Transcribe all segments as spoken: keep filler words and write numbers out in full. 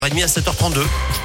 À sept heures trente-deux.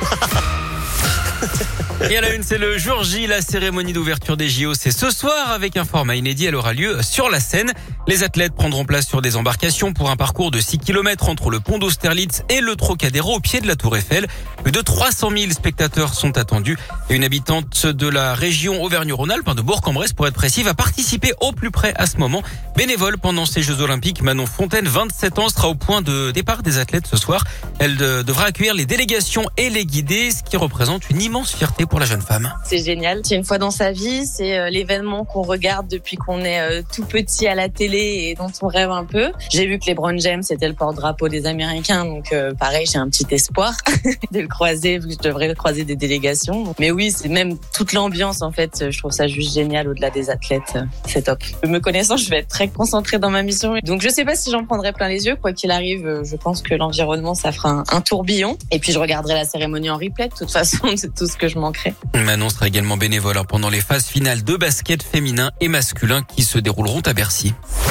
Et à la une, c'est le jour J. La cérémonie d'ouverture des J O, c'est ce soir avec un format inédit. Elle aura lieu sur la Seine. Les athlètes prendront place sur des embarcations pour un parcours de six kilomètres entre le pont d'Austerlitz et le Trocadéro au pied de la Tour Eiffel. Plus de trois cent mille spectateurs sont attendus. Et une habitante de la région Auvergne-Rhône-Alpes, de Bourg-en-Bresse pour être précis, va participer au plus près à ce moment. Bénévole pendant ces Jeux Olympiques, Manon Fontaine, vingt-sept ans, sera au point de départ des athlètes ce soir. Elle de, devra accueillir les délégations et les guider, ce qui représente une immense fierté pour la jeune femme. C'est génial. C'est une fois dans sa vie. C'est euh, l'événement qu'on regarde depuis qu'on est euh, tout petit à la télé et dont on rêve un peu. J'ai vu que LeBron James était le porte-drapeau des Américains. Donc, euh, pareil, j'ai un petit espoir de le croiser, vu que je devrais croiser des délégations. Mais oui, c'est même toute l'ambiance, en fait. Je trouve ça juste génial au-delà des athlètes. C'est top. Me connaissant, je vais être très concentrée dans ma mission. Donc, je sais pas si j'en prendrai plein les yeux. Quoi qu'il arrive, je pense que l'environnement, ça fera un, un tourbillon. Et puis, je regarderai la cérémonie en replay. De toute façon, c'est tout ce que je manquerai. Manon sera également bénévole pendant les phases finales de basket féminin et masculin qui se dérouleront à Bercy.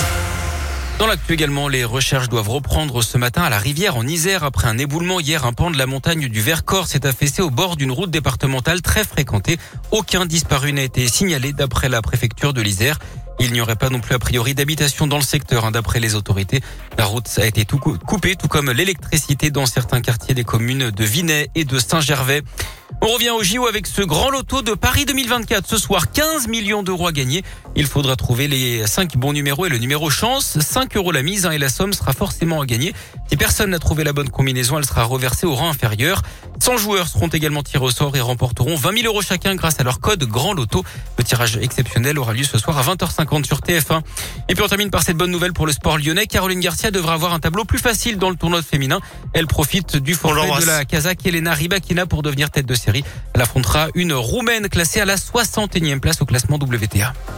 Dans l'actu également, les recherches doivent reprendre ce matin à la Rivière en Isère. Après un éboulement hier, un pan de la montagne du Vercors s'est affaissé au bord d'une route départementale très fréquentée. Aucun disparu n'a été signalé d'après la préfecture de l'Isère. Il n'y aurait pas non plus a priori d'habitation dans le secteur, hein, d'après les autorités. La route a été tout coupée, tout comme l'électricité dans certains quartiers des communes de Vinay et de Saint-Gervais. On revient au J O avec ce grand loto de Paris deux mille vingt-quatre. Ce soir, quinze millions d'euros à gagner. Il faudra trouver les cinq bons numéros et le numéro chance. cinq euros la mise, hein, et la somme sera forcément à gagner. Si personne n'a trouvé la bonne combinaison, elle sera reversée au rang inférieur. cent joueurs seront également tirés au sort et remporteront vingt mille euros chacun grâce à leur code Grand Loto. Le tirage exceptionnel aura lieu ce soir à vingt heures cinquante sur T F un. Et puis on termine par cette bonne nouvelle pour le sport lyonnais. Caroline Garcia devra avoir un tableau plus facile dans le tournoi féminin. Elle profite du forfait de la Kazakh Elena Rybakina pour devenir tête de série. Elle affrontera une Roumaine classée à la soixante et unième place au classement W T A.